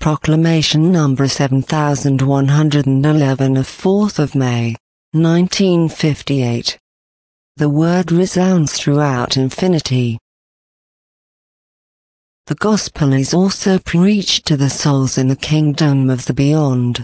Proclamation number 7111 of 4th of May, 1958. The word resounds throughout infinity. The gospel is also preached to the souls in the kingdom of the beyond.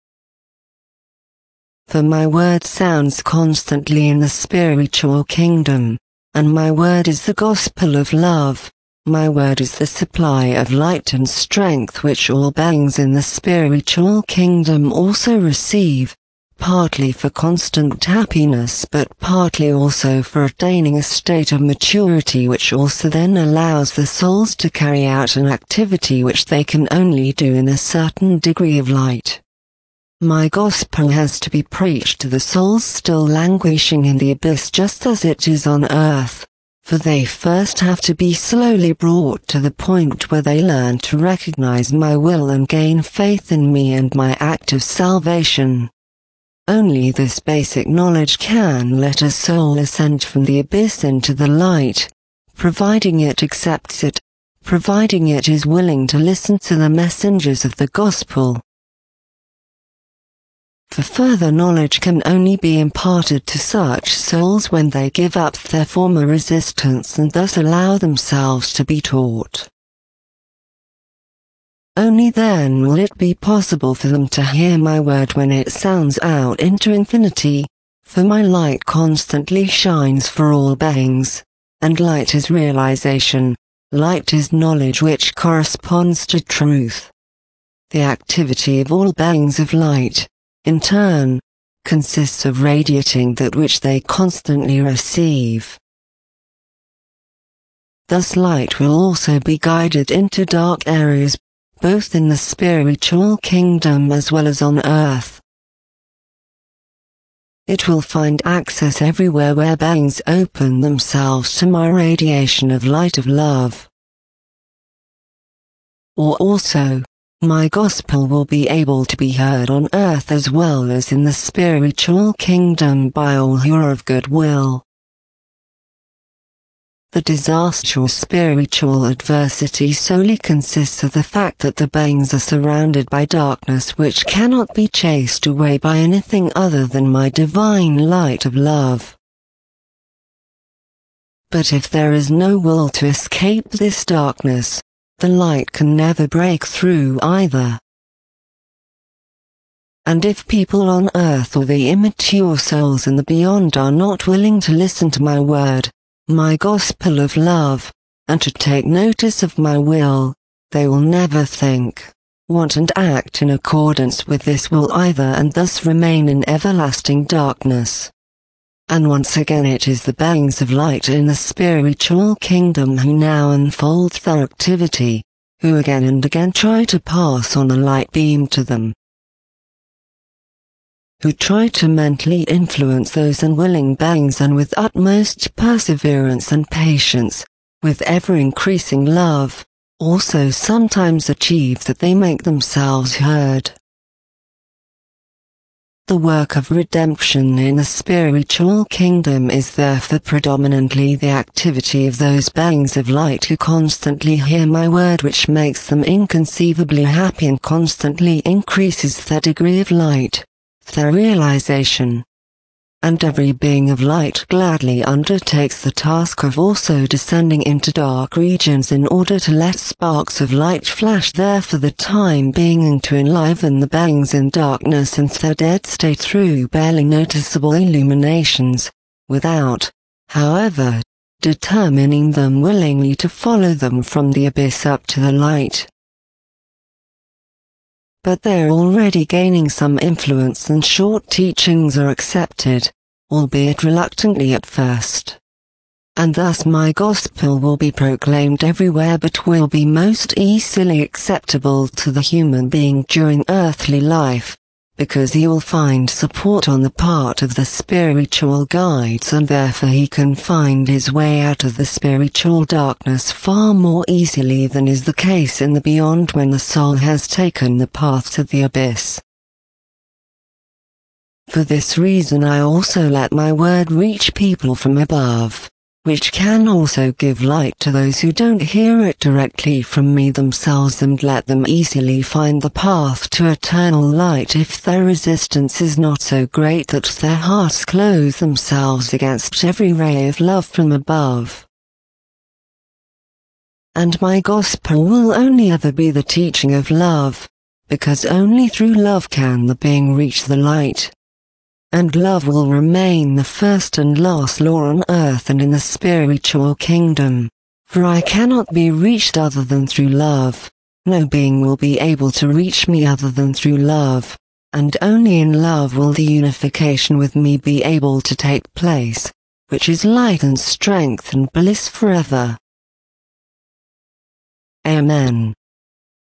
For my word sounds constantly in the spiritual kingdom, and my word is the gospel of love. My word is the supply of light and strength which all beings in the spiritual kingdom also receive, partly for constant happiness but partly also for attaining a state of maturity which also then allows the souls to carry out an activity which they can only do in a certain degree of light. My gospel has to be preached to the souls still languishing in the abyss just as it is on earth. For they first have to be slowly brought to the point where they learn to recognize my will and gain faith in me and my act of salvation. Only this basic knowledge can let a soul ascend from the abyss into the light, providing it accepts it, providing it is willing to listen to the messengers of the gospel. For further knowledge can only be imparted to such souls when they give up their former resistance and thus allow themselves to be taught. Only then will it be possible for them to hear my word when it sounds out into infinity, for my light constantly shines for all beings, and light is realization, light is knowledge which corresponds to truth. The activity of all beings of light, in turn, consists of radiating that which they constantly receive. Thus light will also be guided into dark areas, both in the spiritual kingdom as well as on earth. It will find access everywhere where beings open themselves to my radiation of light of love. Or also, my gospel will be able to be heard on earth as well as in the spiritual kingdom by all who are of good will. The disastrous spiritual adversity solely consists of the fact that the beings are surrounded by darkness which cannot be chased away by anything other than my divine light of love. But if there is no will to escape this darkness, the light can never break through either. And if people on earth or the immature souls in the beyond are not willing to listen to my word, my gospel of love, and to take notice of my will, they will never think, want and act in accordance with this will either and thus remain in everlasting darkness. And once again it is the beings of light in the spiritual kingdom who now unfold their activity, who again and again try to pass on a light beam to them, who try to mentally influence those unwilling beings and with utmost perseverance and patience, with ever-increasing love, also sometimes achieve that they make themselves heard. The work of redemption in the spiritual kingdom is therefore predominantly the activity of those beings of light who constantly hear my word, which makes them inconceivably happy and constantly increases their degree of light, their realization. And every being of light gladly undertakes the task of also descending into dark regions in order to let sparks of light flash there for the time being and to enliven the beings in darkness and their dead state through barely noticeable illuminations, without, however, determining them willingly to follow them from the abyss up to the light. But they are already gaining some influence and short teachings are accepted, albeit reluctantly at first. And thus my gospel will be proclaimed everywhere but will be most easily acceptable to the human being during earthly life, because he will find support on the part of the spiritual guides and therefore he can find his way out of the spiritual darkness far more easily than is the case in the beyond when the soul has taken the path to the abyss. For this reason I also let my word reach people from above, which can also give light to those who don't hear it directly from me themselves, and let them easily find the path to eternal light if their resistance is not so great that their hearts close themselves against every ray of love from above. And my gospel will only ever be the teaching of love, because only through love can the being reach the light. And love will remain the first and last law on earth and in the spiritual kingdom, for I cannot be reached other than through love. No being will be able to reach me other than through love, and only in love will the unification with me be able to take place, which is light and strength and bliss forever. Amen.